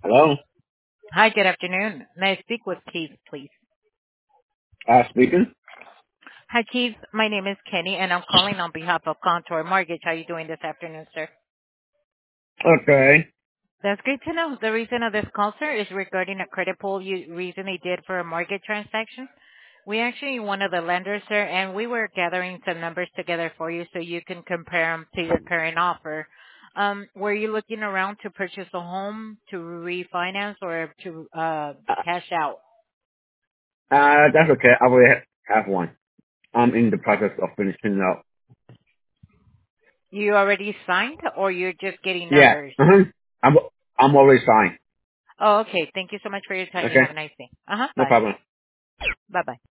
Hello? Hi, good afternoon. May I speak with Keith, please? Speaking? Hi, Keith. My name is Kenny, and I'm calling on behalf of Contour Mortgage. How are you doing this afternoon, sir? Okay. That's great to know. The reason of this call, sir, is regarding a credit pull you recently did for a mortgage transaction. We actually one of the lenders, sir, and we were gathering some numbers together for you so you can compare them to your current offer. Were you looking around to purchase a home, to refinance, or to cash out? That's okay. I already have one. I'm in the process of finishing up. You already signed, or you're just getting Yeah. numbers? Uh-huh. I'm, I'm already signed. Oh, okay. Thank you so much for your time. You Okay? have a nice day. Uh-huh. No Bye. problem. Bye-bye.